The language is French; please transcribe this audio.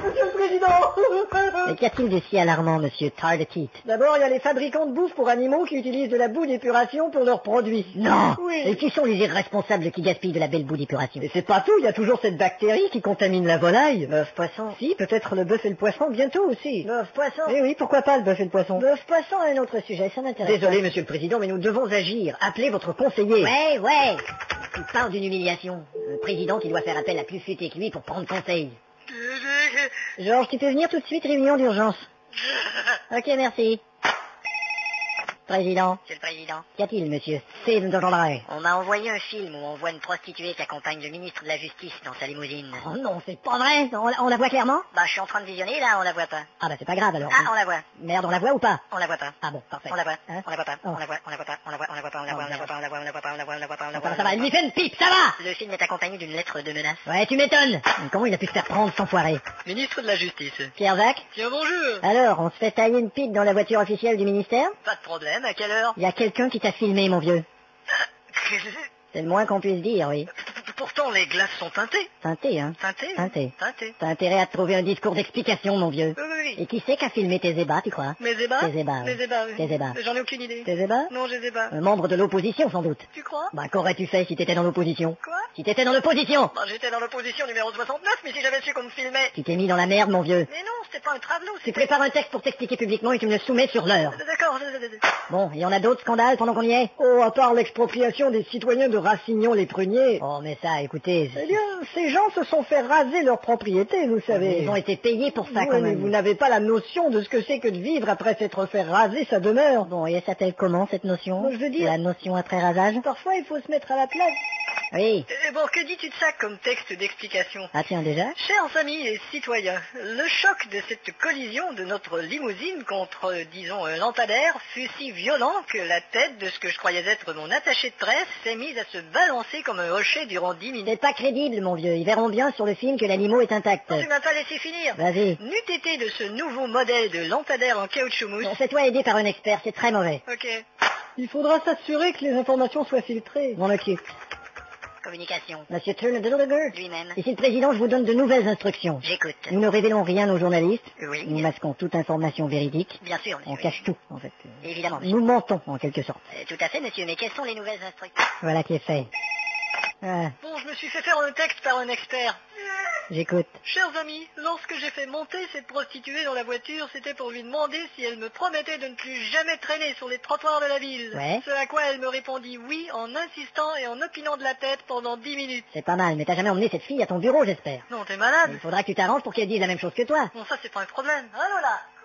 Monsieur le Président. Et qu'y a-t-il de si alarmant, monsieur Tardetit? D'abord, il y a les fabricants de bouffe pour animaux qui utilisent de la boue d'épuration pour leurs produits. Non. Oui. Et qui sont les irresponsables qui gaspillent de la belle boue d'épuration? Et c'est pas tout, il y a toujours cette bactérie qui contamine la volaille. Bœuf poisson. Si, peut-être le bœuf et le poisson bientôt aussi. Bœuf poisson. Eh oui, pourquoi pas le bœuf et le poisson? Bœuf poisson, un autre sujet, ça m'intéresse. Désolé, Monsieur le Président, mais nous devons agir. Appelez votre conseiller. Ouais. Tu parles d'une humiliation. Un président qui doit faire appel à plus futé que lui pour prendre conseil. Georges, tu peux venir tout de suite, réunion d'urgence. Ok, merci. Président. Monsieur le Président, Qu'y a-t-il, monsieur? on m'a envoyé un film où on voit une prostituée qui accompagne le ministre de la Justice dans sa limousine. Oh non, c'est pas vrai. On la voit clairement? Bah, je suis en train de visionner, là, on la voit pas. Ah bah c'est pas grave alors. Ah, on la voit. Merde, on la voit ou pas? On la voit pas. Ah bon, parfait. On la voit. Hein? On la voit pas. Oh. On la voit. On la voit pas. On la voit. On la voit pas. On la voit. On la voit pas. On la voit. On la voit pas. On la voit. On la voit. On la voit. Ça va, il lui fait une pipe, ça va! Le film est accompagné d'une lettre de menace. Ouais, tu m'étonnes. Mais comment il a pu se faire prendre sans foirer? Ministre de la Justice. Pierre Jacques? Tiens, bonjour. Alors, on se fait tailler une pipe dans la voiture officielle du ministère? Pas de problème, à quelle heure? Il y a quelqu'un qui t'a filmé, mon vieux. C'est le moins qu'on puisse dire, oui. Pourtant, les glaces sont teintées. Teinté, hein? Teintées? Teinté. Teintées. T'as intérêt à te trouver un discours d'explication, mon vieux. Oui. Et qui c'est qui a filmé tes ébats, tu crois? Mes ébats? Tes ébats, oui. Mes ébats, oui. Tes ébats. J'en ai aucune idée. Tes ébats? Non, je les ai pas. Un membre de l'opposition, sans doute. Tu crois? Bah, qu'aurais-tu fait si t'étais dans l'opposition? Quoi? Si t'étais dans l'opposition! Bah, j'étais dans l'opposition numéro 69, mais si j'avais su qu'on me filmait... Tu t'es mis dans la merde, mon vieux. Mais non, c'était pas un travelot, Tu prépares un texte pour t'expliquer publiquement et tu me le soumets sur l'heure. D'accord. Bon, il y en a d'autres scandales pendant qu'on y est? Oh, à part l'expropriation des citoyens de Rassignon-les-Pruniers. Oh, mais ça, écoutez... Eh bien, ces gens se sont fait raser leur propriété, vous savez. Ils ont été payés pour ça, Oui, quand mais même. vous n'avez pas la notion de ce que c'est que de vivre après s'être fait raser sa demeure. Bon, et elle s'appelle comment, cette notion? Moi, je veux dire- La notion après rasage? Parfois, il faut se mettre à la place. Oui. Bon, que dis-tu de ça comme texte d'explication? Ah tiens, déjà? Chers amis et citoyens, le choc de cette collision de notre limousine contre, disons, un lampadaire fut si violent que la tête de ce que je croyais être mon attaché de presse s'est mise à se balancer comme un rocher durant 10 minutes. C'est pas crédible, mon vieux. Ils verront bien sur le film que l'animal est intact. Non, tu m'as pas laissé finir. Vas-y. N'eût été de ce nouveau modèle de lampadaire en caoutchouc mousse. Bon, fais-toi aider par un expert, c'est très mauvais. Ok. Il faudra s'assurer que les informations soient filtrées. M'en occupe. Communication. Monsieur Turner Lui-même. Ici le président, je vous donne de nouvelles instructions. J'écoute. Nous ne révélons rien aux journalistes. Oui. Nous masquons toute information véridique. Bien sûr, monsieur. On cache tout, en fait. Évidemment, monsieur. Nous mentons, en quelque sorte. Tout à fait, monsieur, mais quelles sont les nouvelles instructions? Voilà qui est fait. Ah, Bon, je me suis fait faire un texte par un expert. j'écoute. Chers amis, lorsque j'ai fait monter cette prostituée dans la voiture, c'était pour lui demander si elle me promettait de ne plus jamais traîner sur les trottoirs de la ville. Ouais. Ce à quoi elle me répondit oui en insistant et en opinant de la tête pendant 10 minutes. C'est pas mal, mais t'as jamais emmené cette fille à ton bureau, j'espère. Non, t'es malade? Il faudra que tu t'arranges pour qu'elle dise la même chose que toi. Bon, ça c'est pas un problème. Allô là?